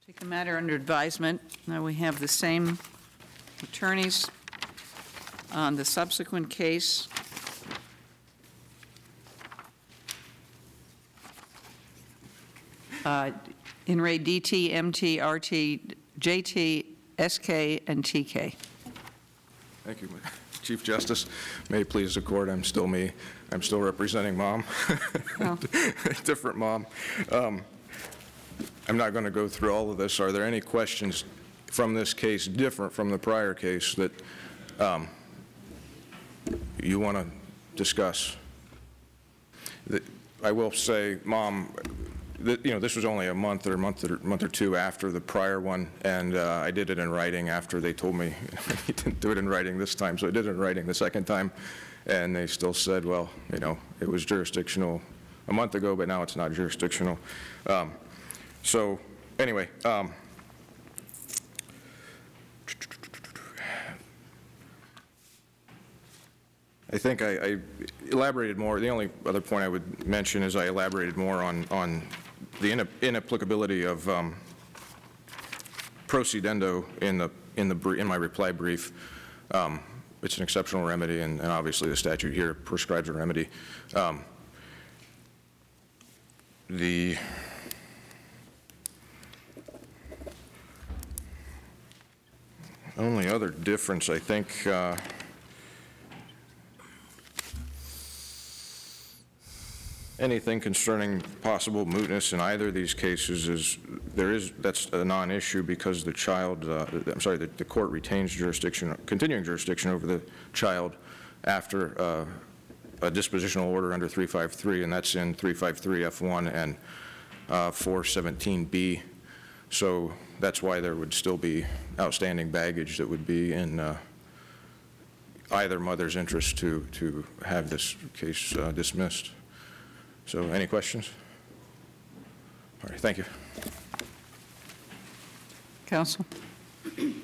Take the matter under advisement. Now we have the same attorneys on the subsequent case. In re DT, MT, RT, JT, SK, and TK. Thank you, Chief Justice. May it please the court, I'm still me. I'm still representing Mom. Oh. Different Mom. I'm not going to go through all of this. Are there any questions from this case different from the prior case that you want to discuss? I will say, Mom, this was only a month or two after the prior one, and I did it in writing after they told me he didn't do it in writing this time, so I did it in writing the second time, and they still said, well, it was jurisdictional a month ago, but now it's not jurisdictional. So anyway, I think I elaborated more. The only other point I would mention is I elaborated more on the inapplicability of procedendo in my reply brief. It's an exceptional remedy, and obviously the statute here prescribes a remedy. The only other difference, I think, anything concerning possible mootness in either of these cases that's a non-issue because the child, the court retains jurisdiction, continuing jurisdiction over the child after a dispositional order under 353, and that's in 353 F1 and 417B. So that's why there would still be outstanding baggage that would be in either mother's interest to have this case dismissed. So any questions? All right, thank you. Counsel. Good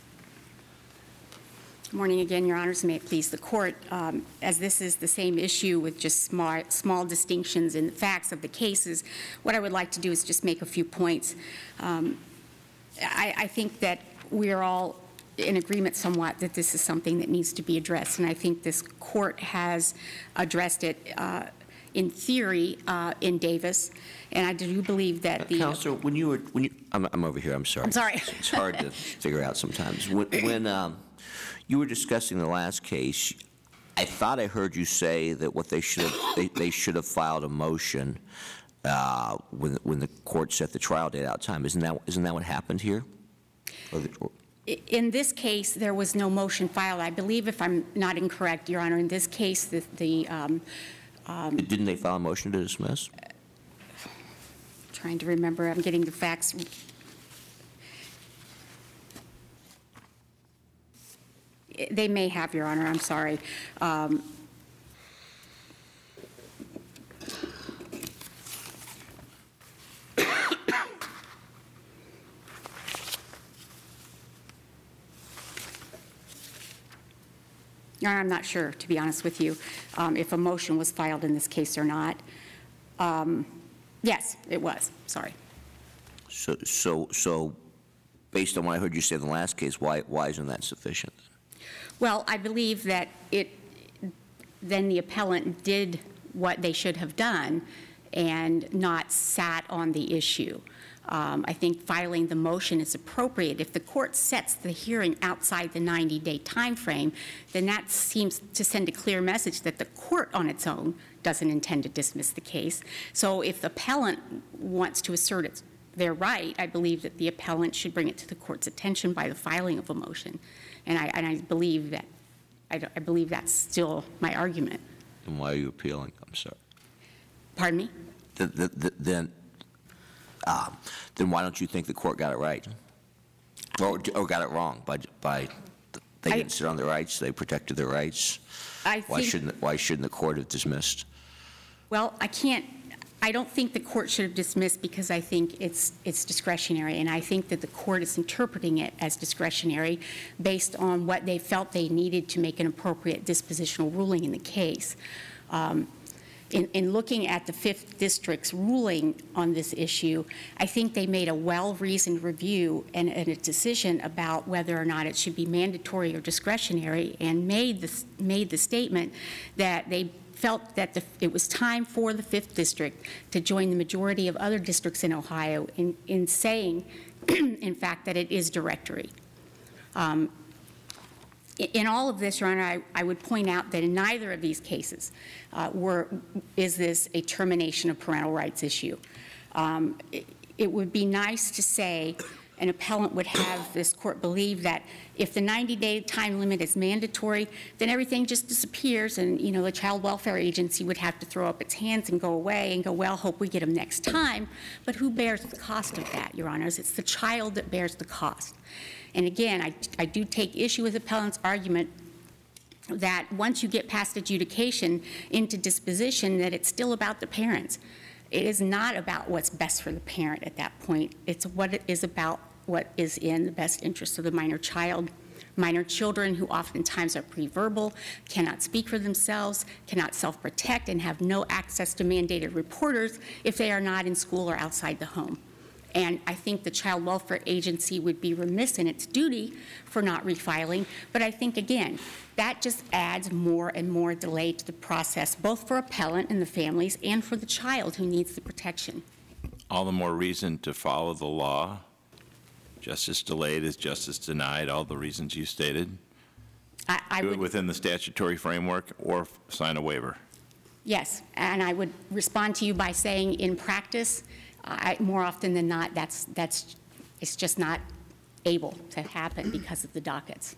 morning again, Your Honors. May it please the Court. As this is the same issue with just small distinctions in the facts of the cases, what I would like to do is just make a few points. I think that we are all in agreement somewhat that this is something that needs to be addressed, and I think this Court has addressed it in theory in Davis, and I do believe that the Counselor, I'm over here. I'm sorry. I'm sorry. It's hard to figure out sometimes. When you were discussing the last case, I thought I heard you say that what they should have filed a motion when the court set the trial date out time. Isn't that what happened here? In this case, there was no motion filed. I believe, if I'm not incorrect, Your Honor, in this case, didn't they file a motion to dismiss? Trying to remember. I'm getting the facts. They may have, Your Honor. I'm sorry. Your Honor, I'm not sure, to be honest with you, if a motion was filed in this case or not. Yes, it was. Sorry. So, based on what I heard you say in the last case, why isn't that sufficient? Well, I believe that then the appellant did what they should have done and not sat on the issue. I think filing the motion is appropriate. If the court sets the hearing outside the 90-day time frame, then that seems to send a clear message that the court on its own doesn't intend to dismiss the case. So if the appellant wants to assert their right, I believe that the appellant should bring it to the court's attention by the filing of a motion. And I believe that I believe that's still my argument. And why are you appealing? I'm sorry. Pardon me? Then why don't you think the court got it right, or got it wrong? They didn't sit on their rights. They protected their rights. Why shouldn't the court have dismissed? Well, I don't think the court should have dismissed because I think it's discretionary, and I think that the court is interpreting it as discretionary based on what they felt they needed to make an appropriate dispositional ruling in the case. in looking at the 5th District's ruling on this issue, I think they made a well-reasoned review and a decision about whether or not it should be mandatory or discretionary, and made the statement that they felt that it was time for the 5th District to join the majority of other districts in Ohio in saying, in fact, that it is directory. In all of this, Your Honor, I would point out that in neither of these cases is this a termination of parental rights issue. It would be nice to say an appellant would have this court believe that if the 90-day time limit is mandatory, then everything just disappears, and, you know, the Child Welfare Agency would have to throw up its hands and go away and go, well, hope we get them next time. But who bears the cost of that, Your Honors? It's the child that bears the cost. And again, I do take issue with the appellant's argument that once you get past adjudication into disposition, that it's still about the parents. It is not about what's best for the parent at that point. It's what it is about what is in the best interest of the minor child. Minor children who oftentimes are pre-verbal, cannot speak for themselves, cannot self-protect, and have no access to mandated reporters if they are not in school or outside the home. And I think the Child Welfare Agency would be remiss in its duty for not refiling. But I think, again, that just adds more and more delay to the process, both for appellant and the families and for the child who needs the protection. All the more reason to follow the law. Justice delayed is justice denied, all the reasons you stated. I Do would, it within the statutory framework or sign a waiver. yes, and I would respond to you by saying in practice, more often than not, it's just not able to happen because of the dockets.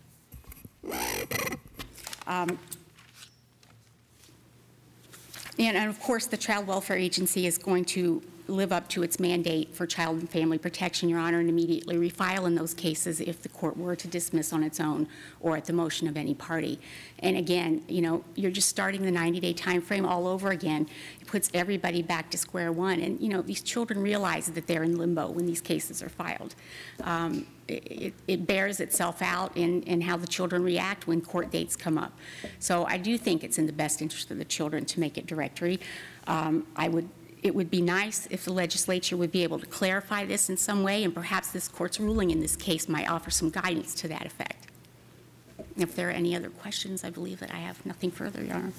And of course, the Child Welfare Agency is going to live up to its mandate for child and family protection, Your Honor, and immediately refile in those cases if the court were to dismiss on its own or at the motion of any party. And again, you know, you're just starting the 90-day time frame all over again. It puts everybody back to square one. And, you know, these children realize that they're in limbo when these cases are filed. It bears itself out in how the children react when court dates come up. So I do think it's in the best interest of the children to make it directory. It would be nice if the legislature would be able to clarify this in some way, and perhaps this court's ruling in this case might offer some guidance to that effect. If there are any other questions, I believe that I have nothing further, Your Honor.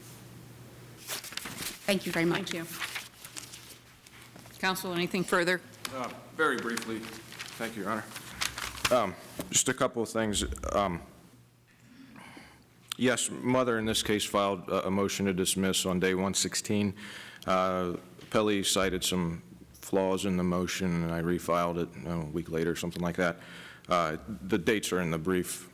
Thank you very much. Thank you. Counsel, anything further? Very briefly, thank you, Your Honor. Just a couple of things. Yes, mother in this case filed a motion to dismiss on day 116. Pelley cited some flaws in the motion, and I refiled it a week later, something like that. The dates are in the brief.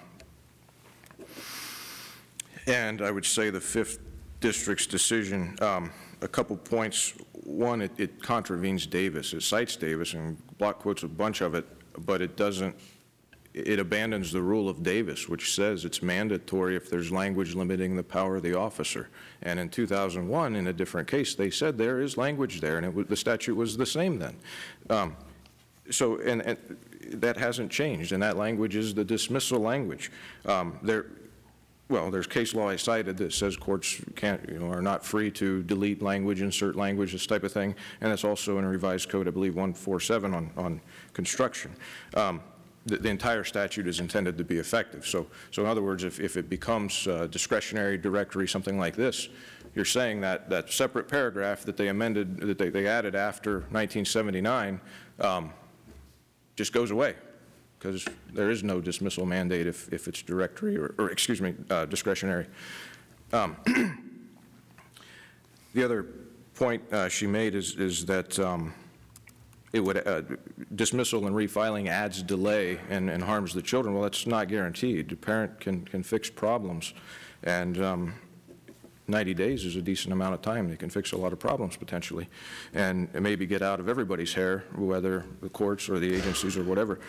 And I would say the 5th District's decision, a couple points. One, it contravenes Davis. It cites Davis and block quotes a bunch of it, but it doesn't. It abandons the rule of Davis, which says it's mandatory if there's language limiting the power of the officer. And in 2001, in a different case, they said there is language there, and the statute was the same then. So that hasn't changed, and that language is the dismissal language. Well, there's case law I cited that says courts can't, are not free to delete language, insert language, this type of thing, and it's also in a revised code, I believe 147 on construction. The entire statute is intended to be effective. So in other words, if it becomes discretionary directory, something like this, you're saying that separate paragraph that they amended, that they added after 1979, just goes away, because there is no dismissal mandate if it's directory or excuse me, discretionary. The other point she made is that it would dismissal and refiling adds delay and harms the children. Well, that's not guaranteed. The parent can fix problems, and 90 days is a decent amount of time. They can fix a lot of problems potentially, and maybe get out of everybody's hair, whether the courts or the agencies or whatever.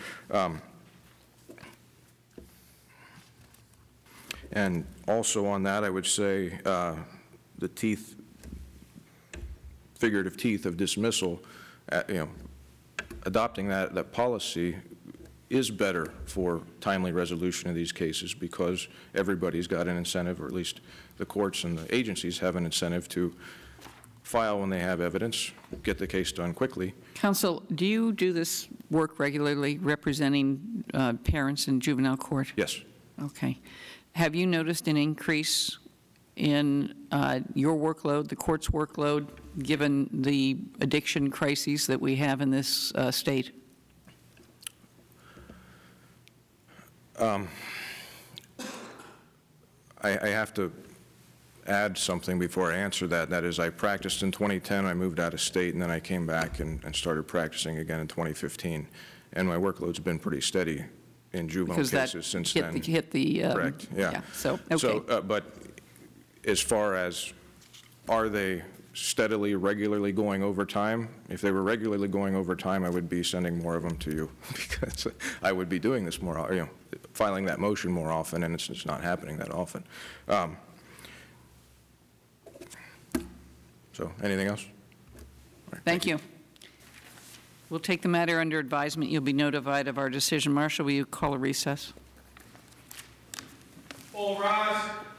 And also on that, I would say the figurative teeth of dismissal, adopting that policy is better for timely resolution of these cases because everybody's got an incentive, or at least the courts and the agencies have an incentive to file when they have evidence, get the case done quickly. Counsel, do you do this work regularly, representing parents in juvenile court? Yes. Okay. Have you noticed an increase in your workload, the court's workload, given the addiction crises that we have in this state? I have to add something before I answer that. That is, I practiced in 2010, I moved out of state, and then I came back and started practicing again in 2015. And my workload's been pretty steady in juvenile cases since then. Because that hit the... Correct, yeah. So, okay. So, but as far as, are they steadily, regularly going over time? If they were regularly going over time, I would be sending more of them to you because I would be doing this more, you know, filing that motion more often, and it's just not happening that often. So, anything else? All right, Thank you. We'll take the matter under advisement. You'll be notified of our decision. Marshall, will you call a recess? All rise.